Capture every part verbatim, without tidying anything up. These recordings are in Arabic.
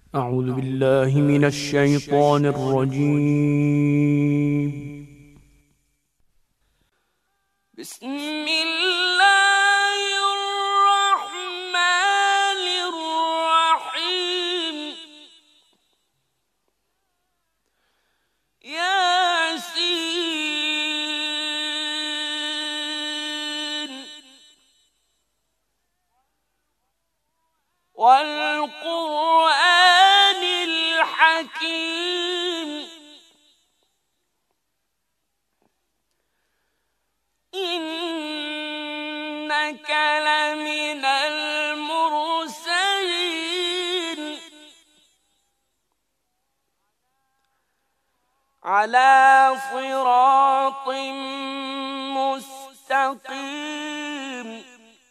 أعوذ بالله من الشيطان الرجيم. بسم الله الرحمن الرحيم. ياسين والقرآن الحكيم. إنك لمن المرسلين على صراط مستقيم.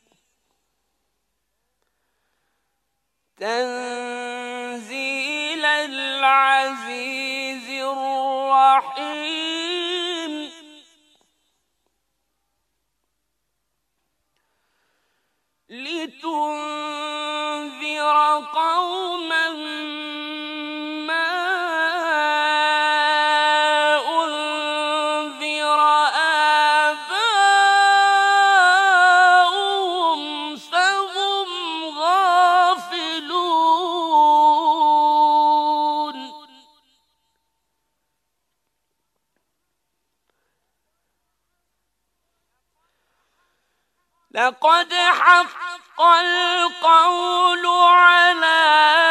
تنزيل العزيز الرحيم. لتنذر قوما ما أنذر آباؤهم فهم غافلون. لقد حق القول على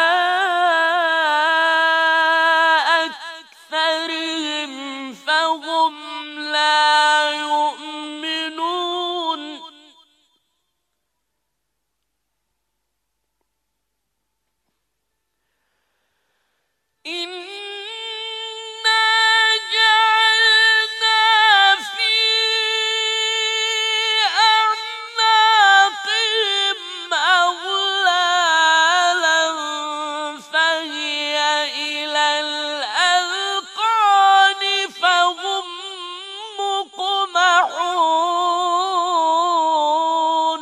أكثرهم فهم لا يؤمنون. إنا جعلنا في أعناقهم أغلالا فهي إلى الأذقان فهم مقمحون.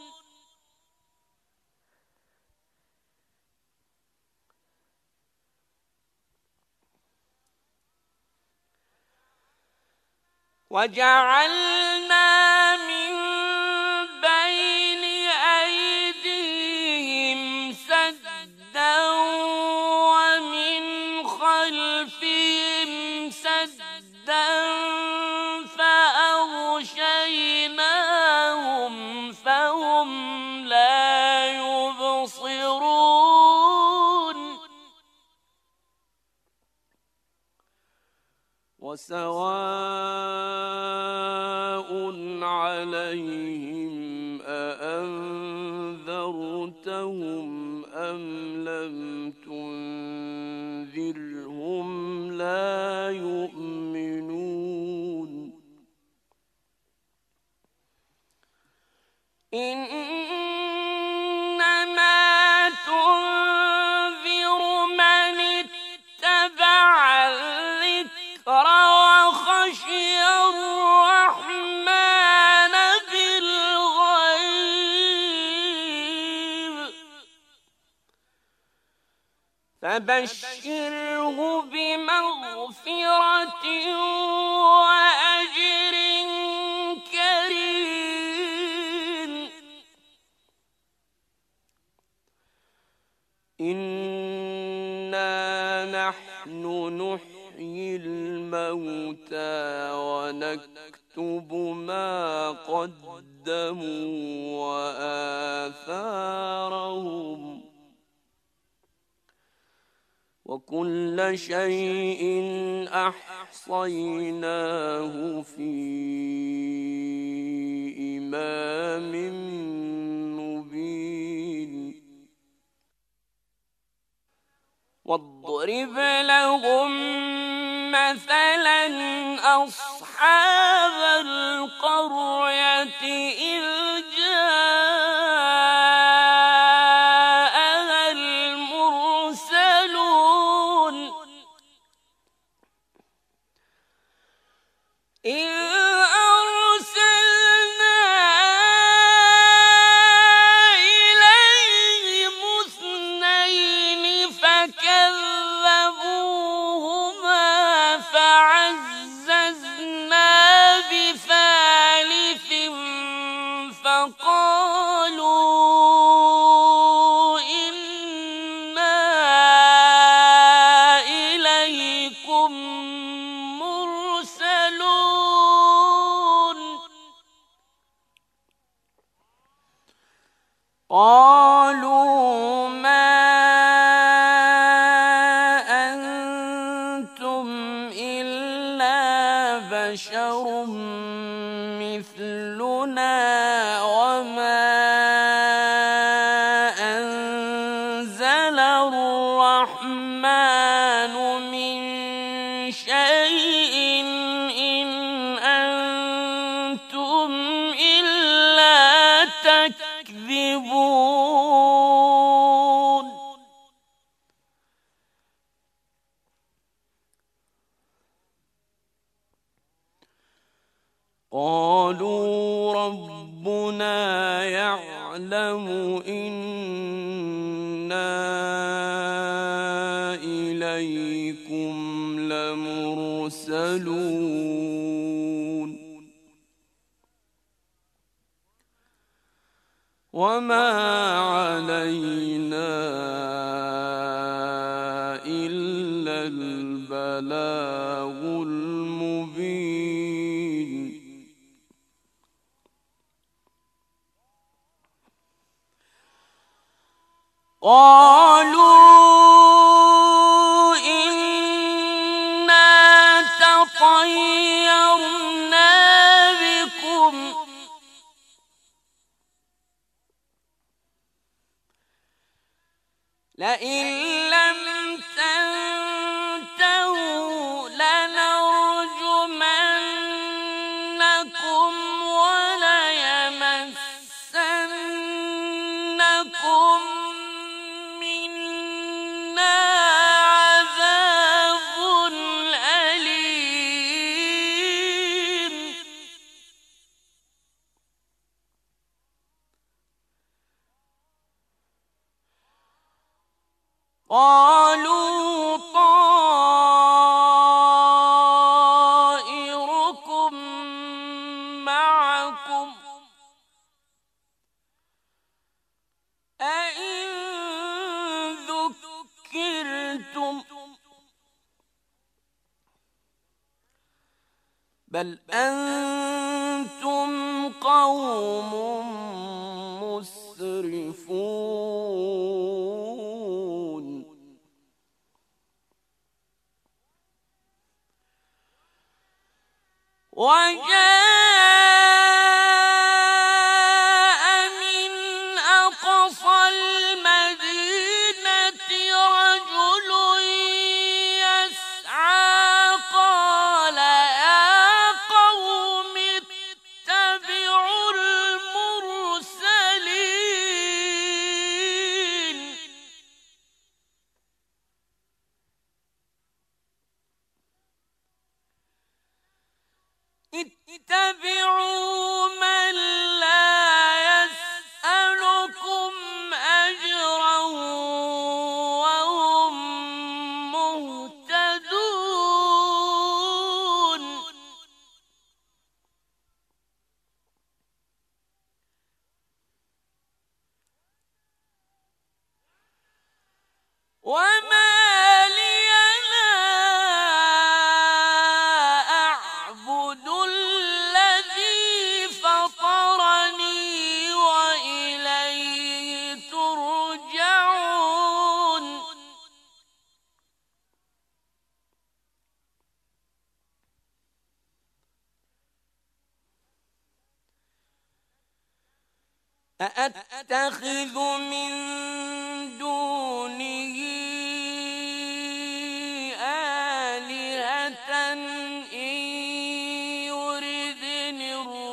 وجعلنا من بين أيديهم سدا ومن خلفهم سدا فأغشيناهم فهم لا يبصرون. وسواء عليهم أأنذرتهم أم لم تنذرهم لا يؤمنون. إنما تنذر من اتبع الذكر وخشي الرحمن بالغيب فبشره بمغفرة وأجر كريم. إنا نحن نحيي الموتى ونكتب ما قدموا وآثارهم وكل شيء أحصيناه في إمام مبين. واضرب لهم مثلا أصحاب القرية إذ جاءها المرسلون. إذ أرسلنا إليهم اثنين فكانوا الرحمن من شيء إن أنتم إلا تكذبون قالوا ربنا يعلم إنا إليكم لمرسلون وما علينا إلا البلاغ المبين قالوا إنا تطيرنا بكم لئن لم تنتهوا لنرجمنكم وليمسنكم منا عذاب أليم قالوا طائركم معكم أئن ذكرتم بل أنتم قوم مسرفون وجاء من أقصى المدينة رجل يسعى قال يا قوم اتبعوا المرسلين اتبعوا من لا يسألكم أجرا وهم مهتدون وما لي لا أعبد الذي فطرني وإليه ترجعون أأتخذ من دونه آلهة إن يردني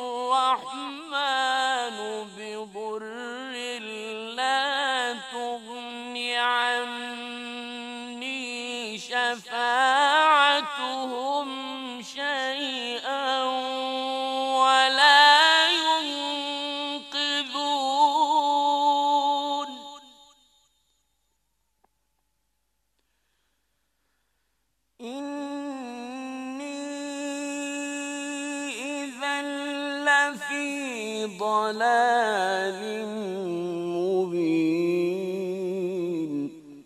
الرحمن بضر لا تغن عني شفاعتهم شيئا ولا ينقذون إني إذا لفي ضلال مبين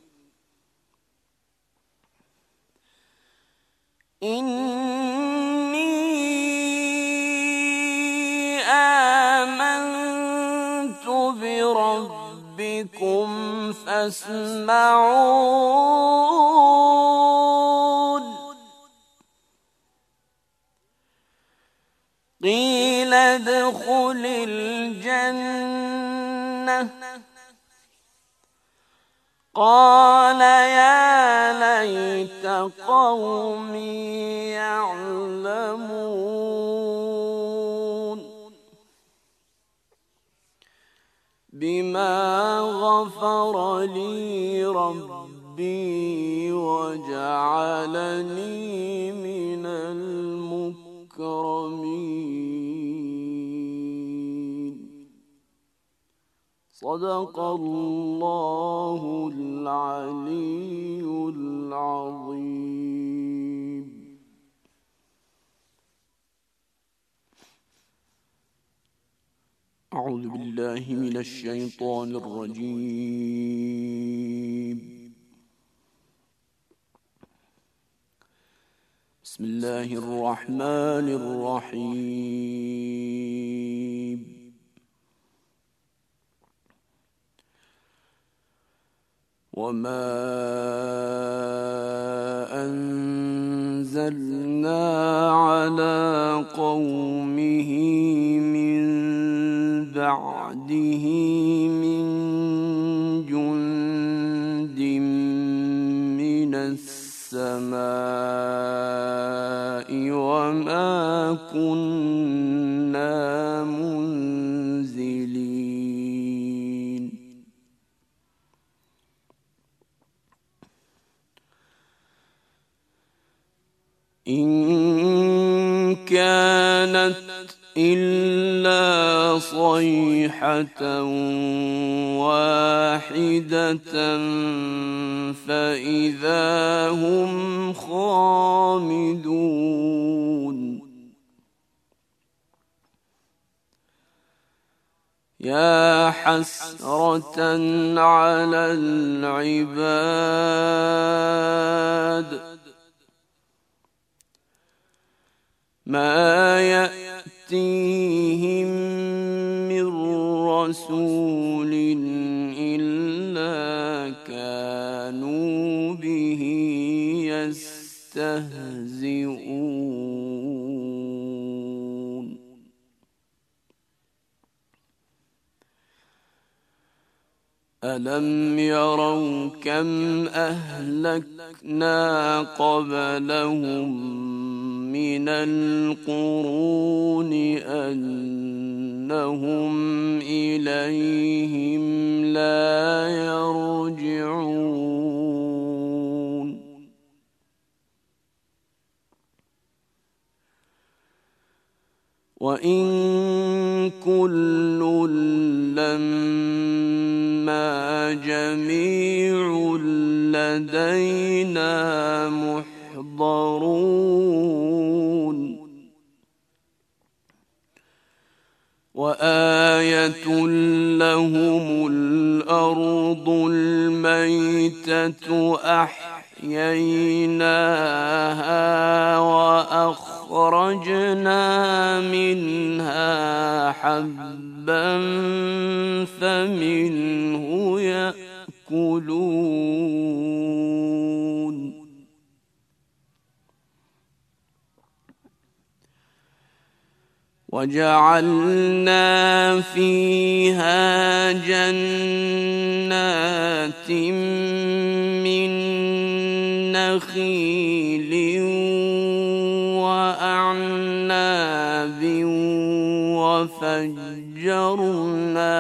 إني آمنت بربكم فاسمعون قيل ادخل الجنة قال يا لقوم يعلمون بما غفر لي ربي وجعلني من المكرمين. صدق الله العلي العظيم. أعوذ بالله من الشيطان الرجيم. بسم الله الرحمن الرحيم. وما أنزلنا على قومه من بعده من جند من السماء وما كنا منزلين. إن كانت إلا صيحة واحدة فإذا هم خامدون. يا حسرة على العباد ما يأتيهم من رسول إلا كانوا به يستهزئون. ألم يروا كم أهلكنا قبلهم من القرون أنهم إليهم لا يرجعون. وإن كل لما جميع لدينا محضرون. وآية لهم الأرض الميتة أحييناها وأخرجنا منها حبا فمنه يأكلون. وجعلنا فيها جنات من نخيل وأعناب وفجرنا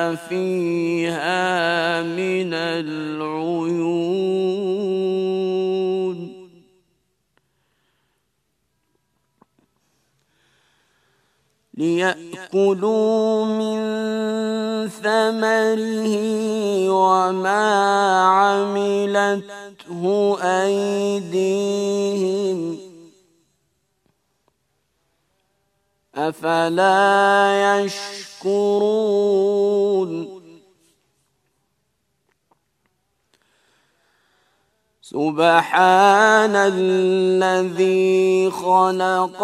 فيها من العيون ليأكلوا من ثمره وما عملته أيديهم أفلا يشكرون. سبحان الذي خلق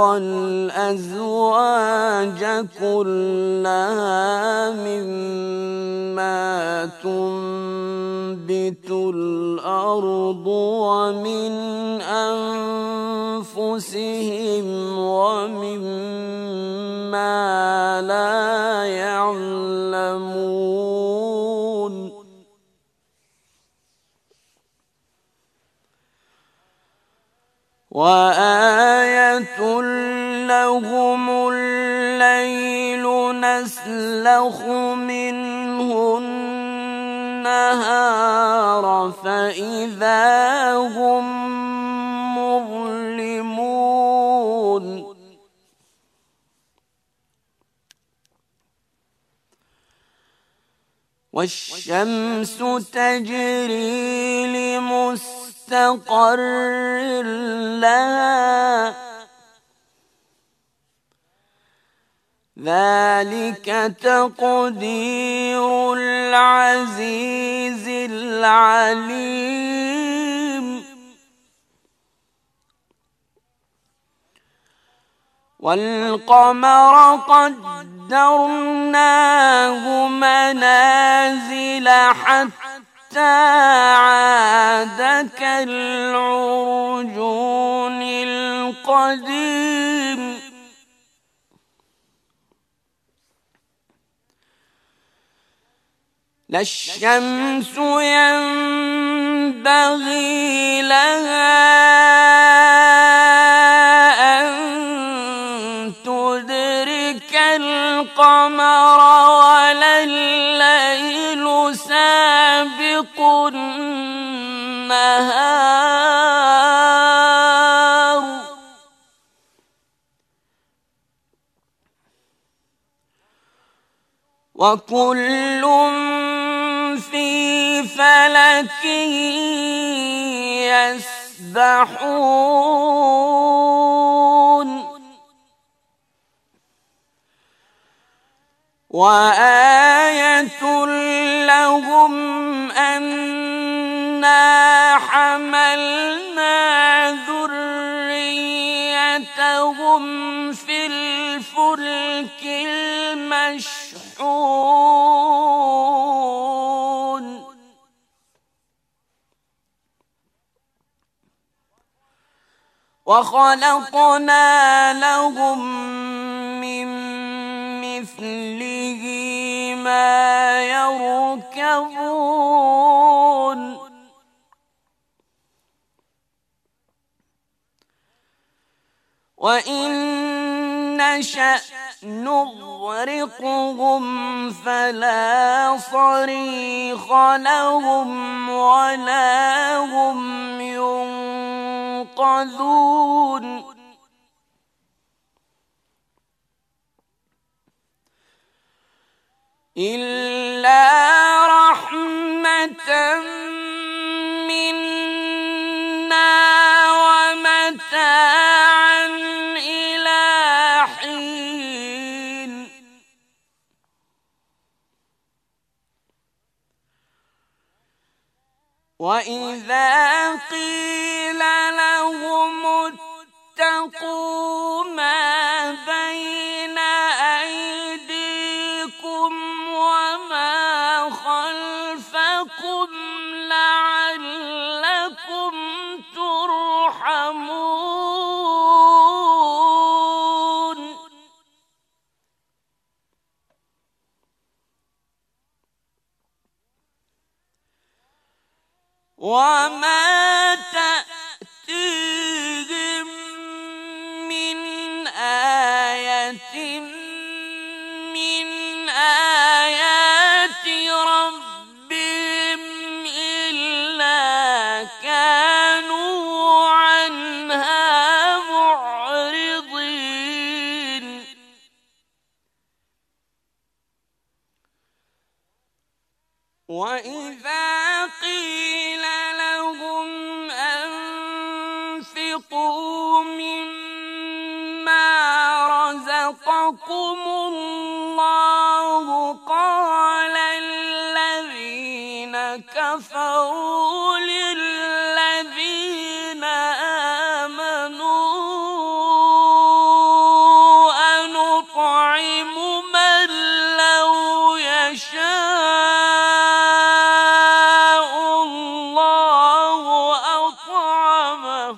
الأزواج كلها مما تنبت الأرض ومن أنفسهم ومما لا يعلمون. وآية لهم الليل نسلخ منه النهار فإذا هم مظلمون والشمس تجري لمستقر لها ذلك تقدير العزيز العليم والقمر قدرناه منازل حتى عاد كالعرجون القديم لا الشمس ينبغي لها أن تدرك القمر ولا الليل سابق النهار وكل في فلك يسبحون وآية لهم أنا حملنا ذريتهم في الفلك المشحون وخلقنا لهم من مثله ما يركبون وإن نشأ نغرقهم فلا صريخ لهم ولا هم ينقذون إلا رحمة منا ومتاعا إلى حين وإذا قيل لهم اتقوا ما بين أيديكم وما خلفكم لعلكم ترحمون وما تأتيهم من آية من آيات ربهم إلا كانوا عنها معرضين وإذا قيل لهم أنفقوا مما رزقكم الله قال الذين كفروا للذين آمنوا أنطعم من لو يشاء الله أطعمه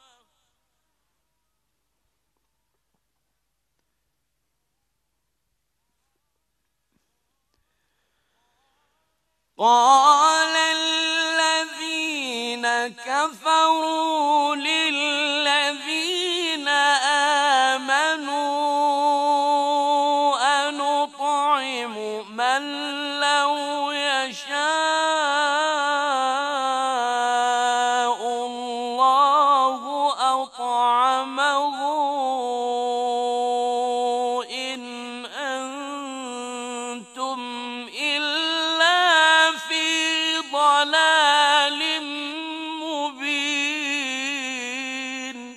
قال الذين كفروا للذين وأطعمه إن أنتم إلا في ضلال مبين.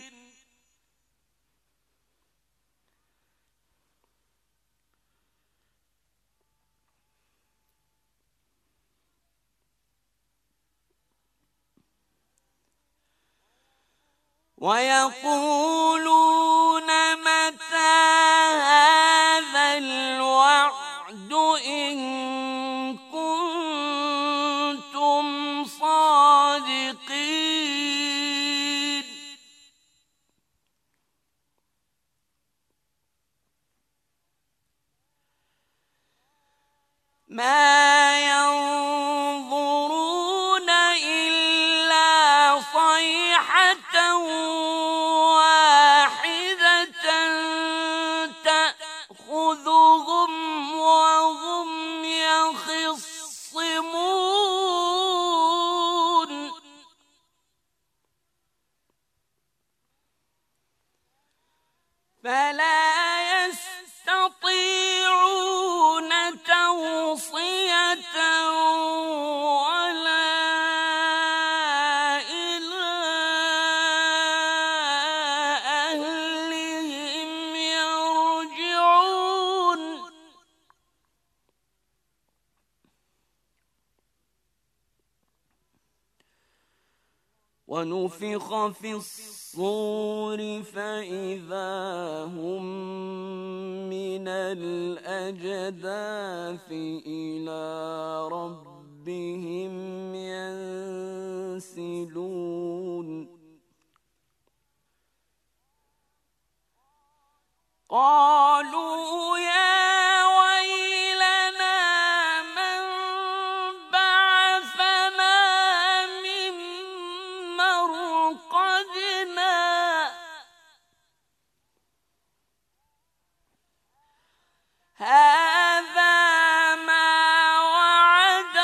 ويقولون متى هذا الوعد إن كنتم صادقين. ما ينظرون إلا صيحة واحدة تأخذهم وهم يخصمون. فلا يستطيعون توصية ولا إلى أهلهم يرجعون. ونفخ في الصور فإذا هم من الأجداث إلى ربهم ينسلون. قالوا يا ويلنا من بعثنا من مرقدنا هذا ما وعد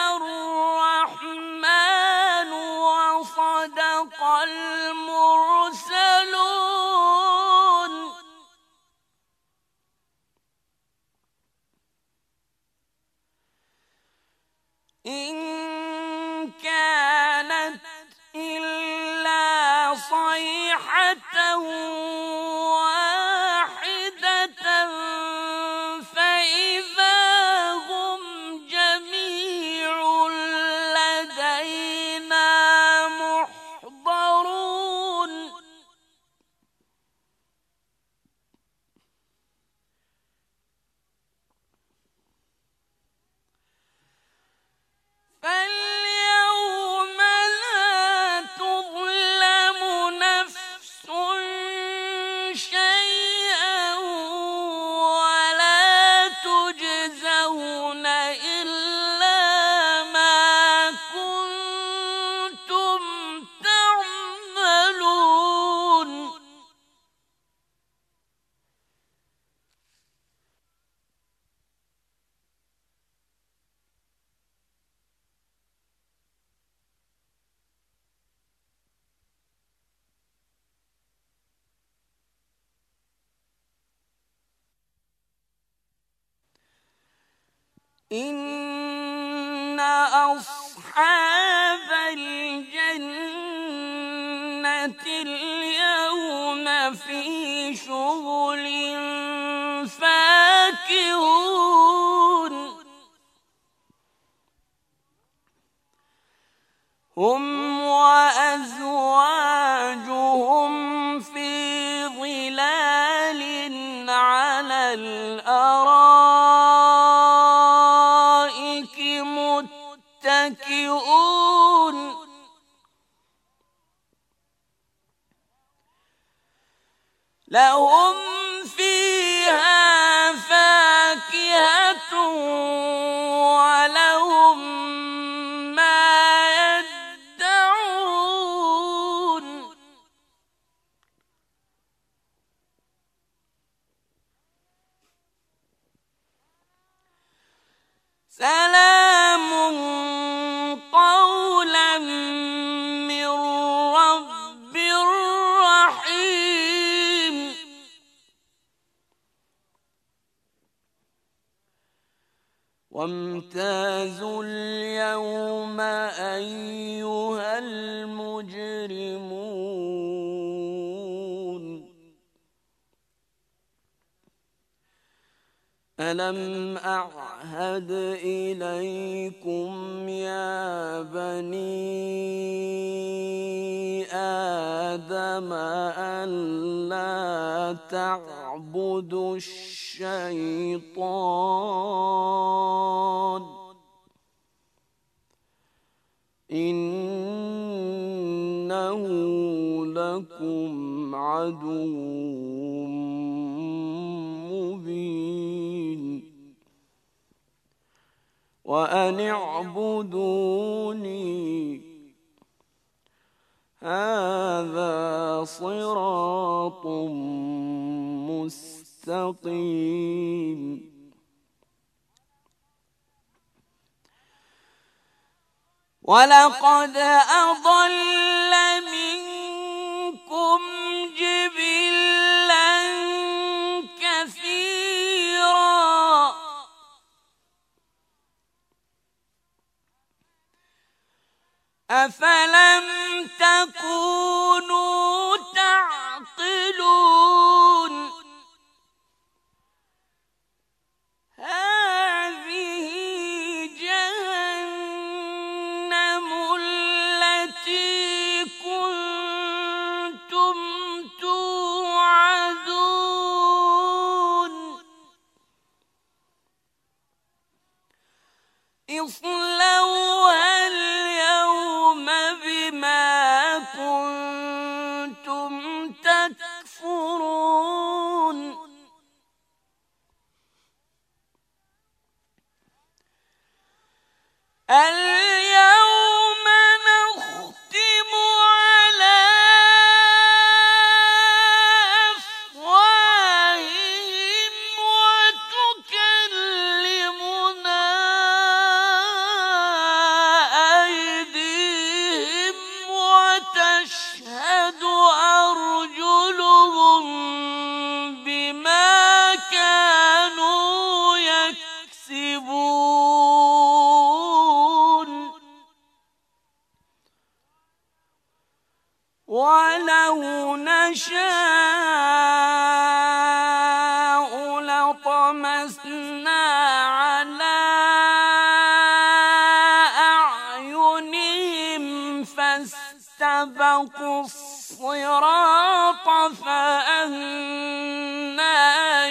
الرحمن وصدق المرسلون. إن كانت إلا صيحة واحدة فإذا هم جميع لدينا محضرون. فاليوم لا تظلم نفس شيئا ولا تجزون إلا ما كنتم تعملون. إن أصحاب الجنة اليوم في شغل فاكهون. هم وأزواجهم في ظلال على الأرائك متكئون. لهم فيها فاكهة ولهم ما يدعون. سلام قولا من رب رحيم. وامتازوا اليوم أيها المجرمون ألم أعهد إليكم يا بني آدم ألا تعبدوا الشيطان إنه لكم عدو مبين وأن اعبدوني هذا صراط مستقيم ولقد أضل منكم جبلا كثيرا أفلم تكونوا تعقلون هذه جهنم التي كنتم توعدون اصلوها اليوم بما كنتم تكفرون اليوم نختم على أفواههم وتكلمنا أيديهم وتشهد أرجلهم بما كانوا يكسبون ولو نشاء لطمسنا على أعينهم فاستبقوا الصراط فأنى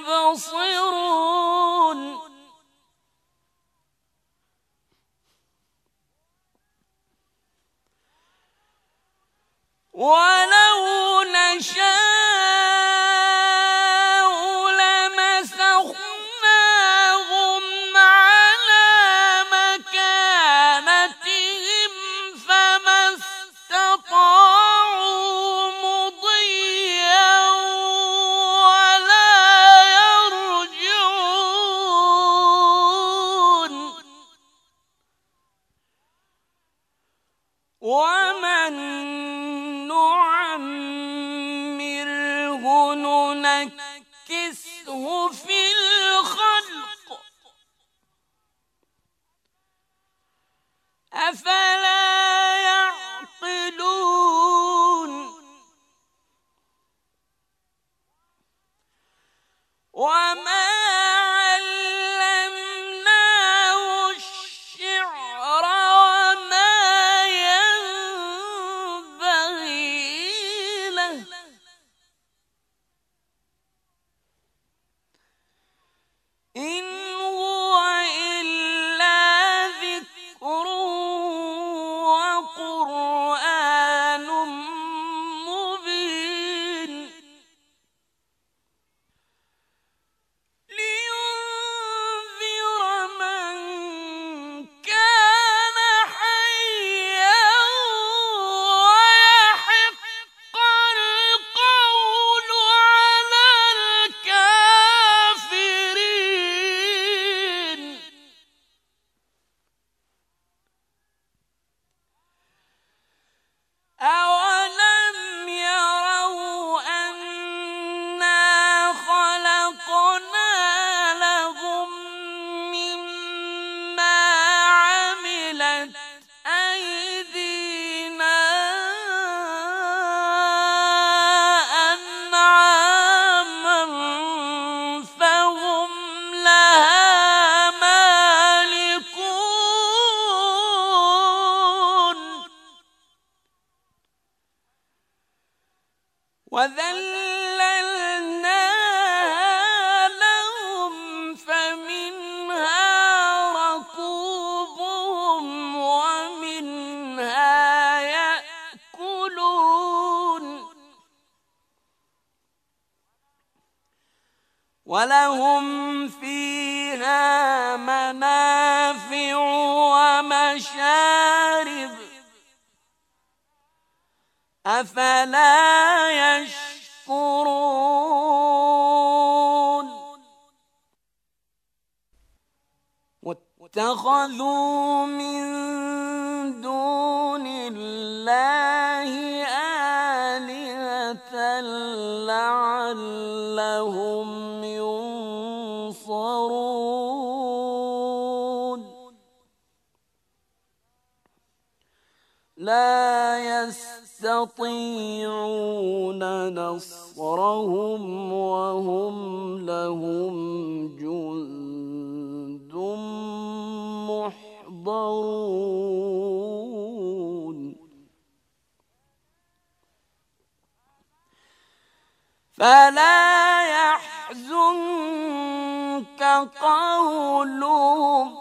يبصرون ولو نشاء لمسخناهم على مكانتهم فما استطاعوا مضيا ولا يرجعون ومن نعمره ننكسه في الخلق أفلا يعقلون وما علمناه الشعر وما ينبغي له وذللناها لهم فمنها ركوبهم ومنها يأكلون ولهم فيها منافع ومشارب أفلا يشكرون واتخذوا من دون الله آلهة لعلهم ينصرون لا يستطيعون نصرهم وهم لهم جند محضرون فلا يحزنك قولهم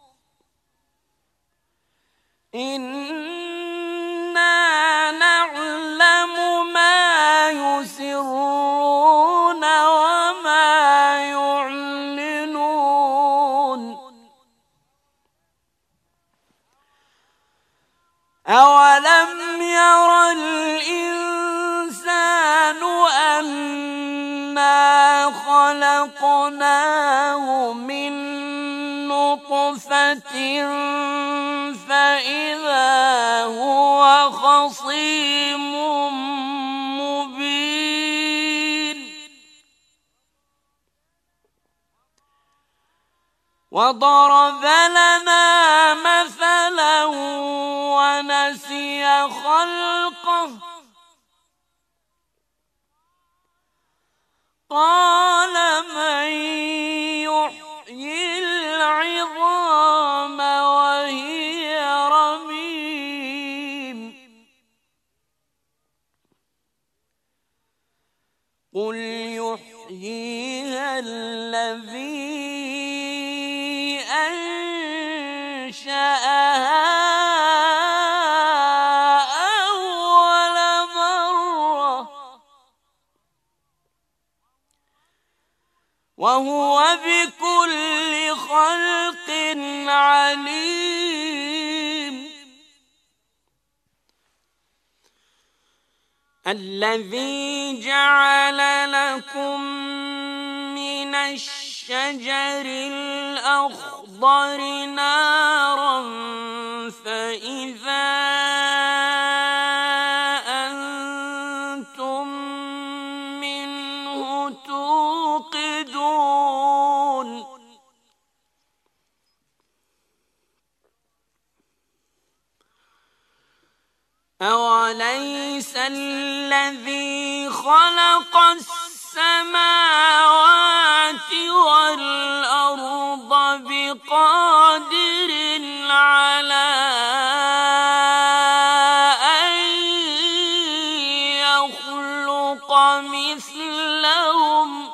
إنا نعلم ما يسرون وما يعلنون أولم ير الإنسان أنا خلقناه من نطفة فإذا هو خصيم مبين وضرب لنا مثلا ونسي خلقه قال من يحيي العظام وهي رميم قل يحييها الذي أنشأها أول مرة وهو بكل خلق عليم الذي جعل لكم من الشجر الأخضر نارا فإذا أنتم منه توقدون أوليس الذي خلق السماوات والأرض بقادر على أن يخلق مثلهم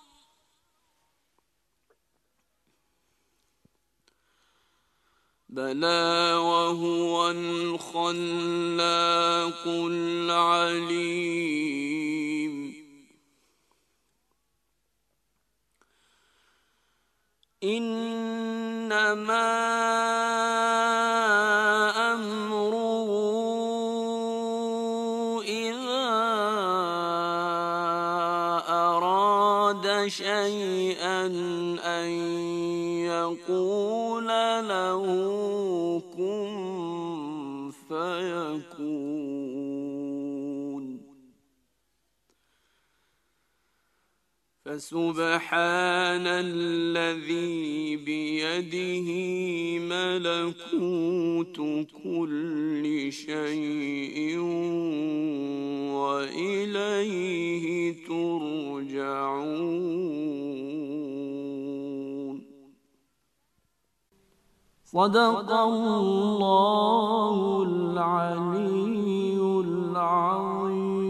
بلى وهو الخلاق العليم إنما أمره إذا أراد شيئا أن يقول له كن فيكون فسبحان الذي بيده ملكوت كل شيء وإليه ترجعون. صدق الله العلي العظيم.